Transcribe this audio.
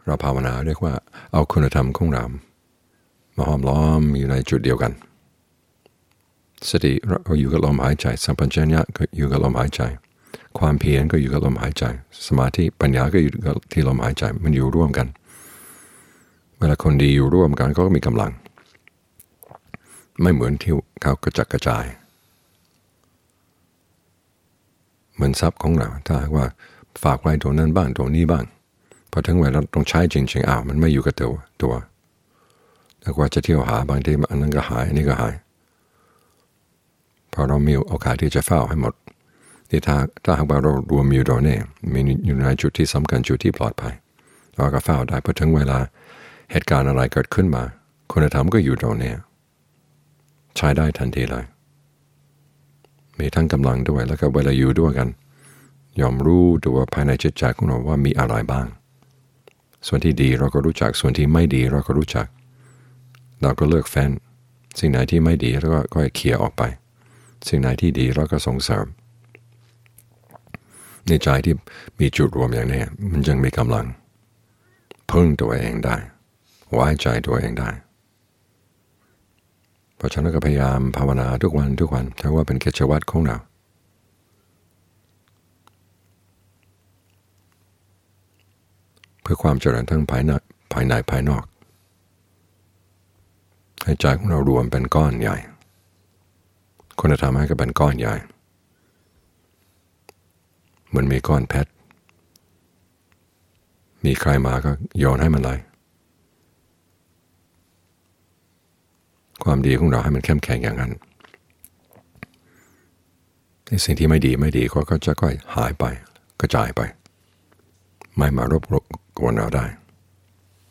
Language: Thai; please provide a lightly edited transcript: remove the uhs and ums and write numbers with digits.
เราภาวนาเรียกว่าเอาคุณธรรมของเรามาห้อมล้อมอยู่ในจุดเดียวกันสติก็อยู่กับลมหายใจสัมปชัญญะก็อยู่กับลมหายใจความเพียรก็อยู่กับลมหายใจสมาธิปัญญาก็อยู่กับที่ลมหายใจมันอยู่ร่วมกันเวลาคนดีอยู่ร่วมกันก็มีกำลังไม่เหมือนที่เขากระจัดกระจายเหมือนทรัพย์ของเราถ้าว่าฝากไว้ตรงนั้นบ้างตรงนี้บ้างพอถึงเวลาต้องใช้จริงๆมันไม่อยู่กับตัวแล้วว่าจะเที่ยวหาบางทีอันนั้นก็หายอันนี้ก็หายพอเรามีโอกาสที่จะเฝ้าให้หมดที่ถ้าหากว่าเรารวมอยู่ตรงนี้มีอยู่ในจุดที่สำคัญจุดที่ปลอดภัยเราก็เฝ้าได้พอถึงเวลาเหตุการณ์อะไรเกิดขึ้นมาคุณธรรมก็อยู่ตรงนี้ใช้ได้ทันทีเลยมีทั้งกำลังด้วยแล้วก็เวลาอยู่ด้วยกันยอมรู้ตัวภายในจิตใจของเราว่ามีอะไรบ้างส่วนที่ดีเราก็รู้จักส่วนที่ไม่ดีเราก็รู้จักเราก็เลิกแฟ้นสิ่งไหนที่ไม่ดีเราก็เคลียร์ออกไปสิ่งไหนที่ดีเราก็ส่งเสริมในใจที่มีจุดรวมอย่างนี้มันจึงมีกำลังพึ่งตัวเองได้ไว้ใจตัวเองได้เพราะฉะนั้นก็พยายามภาวนาทุกวันถือว่าเป็นกิจวัตรของเราเพื่อความเจริญทั้งภายในภายนอกให้ใจของเรารวมเป็นก้อนใหญ่คุณธรรมให้ก็เป็นก้อนใหญ่เหมือนมีก้อนเพชรมีใครมาก็โยนให้มันเลยความดีของเราให้มันเข้มแข็งอย่างนั้นสิ่งที่ไม่ดีก็จะค่อยหายไปกระจายไปไม่มารบกวนเราได้